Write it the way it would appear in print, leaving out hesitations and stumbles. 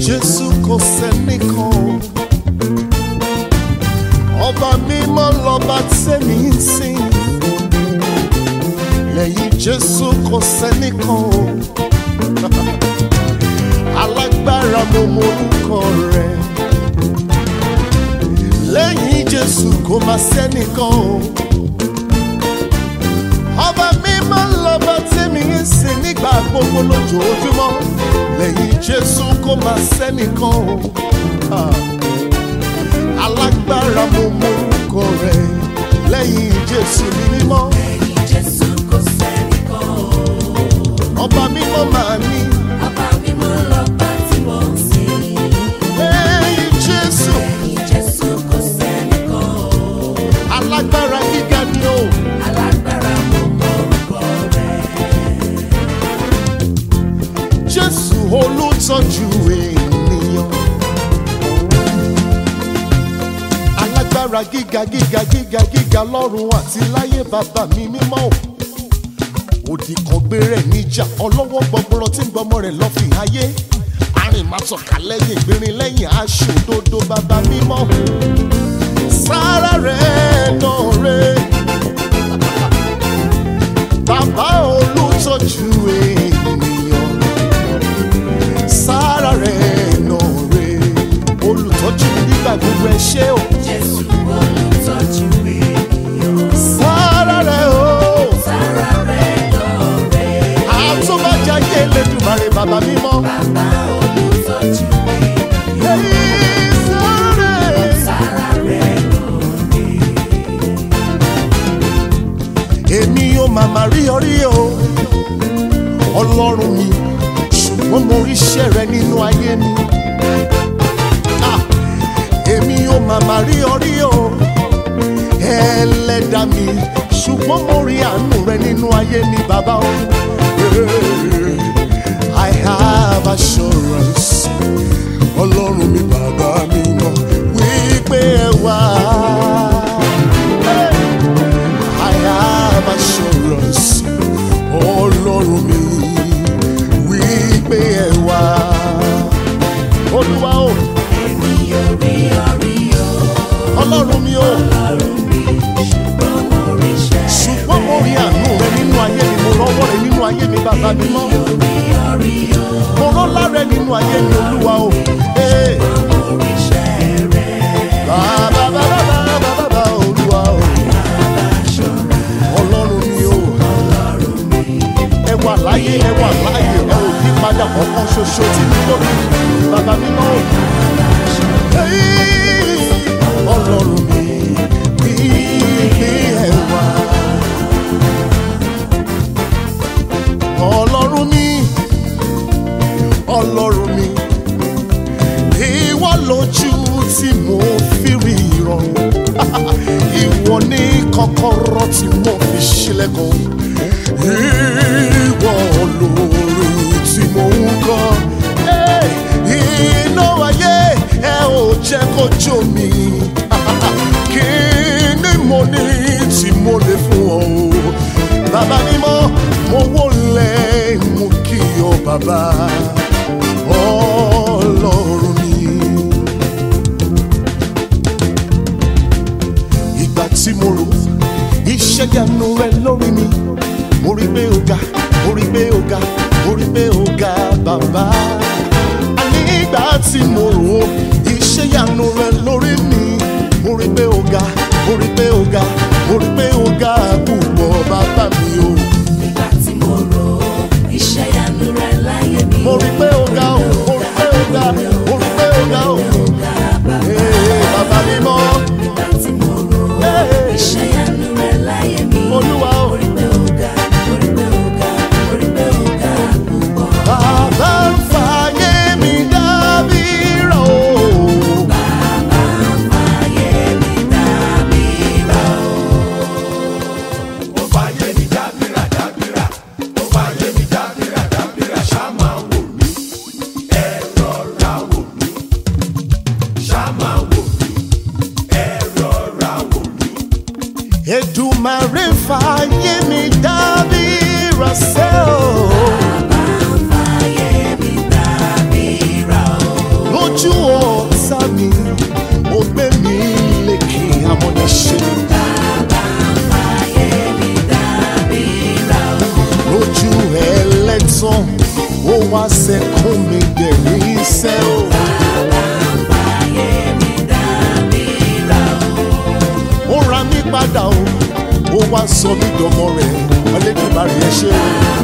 Jésù kò sẹ́nìkan, ọba mímọ́ lọ́ba tèmi ń sìn. Lẹ́yìn Jésù kò sẹ́nìkan, alágbára mo mọ orúkọ rẹ̀. Lẹ́yìn Jésù kò má sẹ́nìkan, ọba mímọ́ lọ́ba tèmi ń sìn nígbà gbogbo lójoojúmọ́. Lẹ́yìn Jésù kò má sẹ́nìkan, alágbára mo mọ orúkọ rẹ̀. Lẹ́yìn Jésù ní mímọ́, Lẹ́yìn Jésù kò sẹ́nìkan. ọba mímọ́ máa ní. Ọba mímọ́ lọ́ba tí mo ń sìn. Lẹ́yìn Jésù, Lẹ́yìn Jésù kò sẹ́nìkan. alágbára gíga ni o. Alágbára mo mọ orúkọ rẹ̀. Jésù olùtọ́jú ènìyàn, alágbára gíga gíga gíga gíga lọ́run àti láyé bàbá mi mímọ́. Òdì kan gbére níjà, ọlọ́wọ́ gbọgbọrọ tí ń gbọmọ rẹ̀ lọ fi ayé. Arìn máa tọ̀ka lẹ́yìn ìgbérin lẹ́yìn aṣòdodo bàbá mímọ́. Sára rẹ̀ náà rẹ̀, bàbá olùtọ́jú ènìyàn. Sára rẹ̀ náà rẹ̀, olùtọ́jú nígbà gbogbo ẹ ṣé o. Jésù olùtọ́jú ènìyàn. Sára rẹ̀ o, Sára rẹ̀ lọ́rẹ́. àtúbọ̀jáyé Elédùmarè bàbá mímọ́. Bàbá olùtọ́jú ènìyàn. Hey, sára rẹ̀. Sára rẹ̀ lọ́rẹ́. Èmi ò màmá rí orí o, Ọlọ́run mi, ṣùgbọ́n mo rí iṣẹ́ rẹ nínú ayé mi. Èmi ò màmá rí orí o, Ẹlẹ́dàá mi, ṣùgbọ́n mo rí àánú rẹ nínú ayé mi bàbá o. I have assurance, Ọlọ́run mi bàbá mi mọ̀ wípé ẹ wá. I have assurance, Ọlọ́run mi wípé ẹ wá. Olúwa o, Èmi ò rí orí o. Ọlọ́run mi o, Ọlọ́run mi, ṣùgbọ́n mo rí iṣẹ́ rẹ̀. ṣùgbọ́n mo rí àánú rẹ nínú ayé mi, mo rọ́wọ́ rẹ nínú ayé mi bàbá mi mọ́. Èmi ò rí orí o. Mo rọ́lá rẹ nínú ayé mi Olúwa o. Hey. Mo rí iṣẹ́ rẹ̀. Bàbá bàbá bàbá bàbá Olúwa o. Ọlọ́run mi o. Ẹ wà láyé, ẹ wà láyé, ẹ ò yí padà ọ̀kan ṣoṣo tí mi lórí bàbá mi mọ́. Hey, Ọlọ́run mi bí ẹ wà. Ọlọ́run mi, Ọlọ́run mi, ìwọ lójú tí mo fi rí ìrọ̀rùn. Ìwọ ní kọ́kọ́rọ́ tí mo fi ṣílẹ̀kùn. Ìwọ lórí tí mo ń kọ́. Iná ayé ẹ ò jẹ́ kó jó mi. Kí ni mo ní tí mo lè fún ọ o? Bàbá mímọ́, mo wólẹ̀ mú kí ọ bàbá. Ọlọ́run mi. Ìgbà tí mo rò iṣẹ́ ìyanu rẹ lórí mi, mo rí pé ó ga, mo rí pé ó ga, mo rí pé ó ga bàbá. Àní ìgbà tí mo rò iṣẹ́ ìyanu rẹ lórí mi, mo rí pé ó ga, mo rí pé ó ga, mo rí pé ó ga púpọ̀ bàbá mi o. Nígbà tí mo rò iṣẹ́ ìyanu rẹ̀ láyé mi. Mo rí pé ó ga o, mo rí pé ó ga, mo rí pé ó ga o. Bàbá mímọ́. Nígbà tí mo rò iṣẹ́ ìyanu rẹ̀ láyé mi. Olúwa o. Mo rí pé ó ga, mo rí pé ó ga, mo rí pé ó ga púpọ̀. Bàbá ń fàyè mi dábìrà o. Elédùmarè ẹ ṣé o.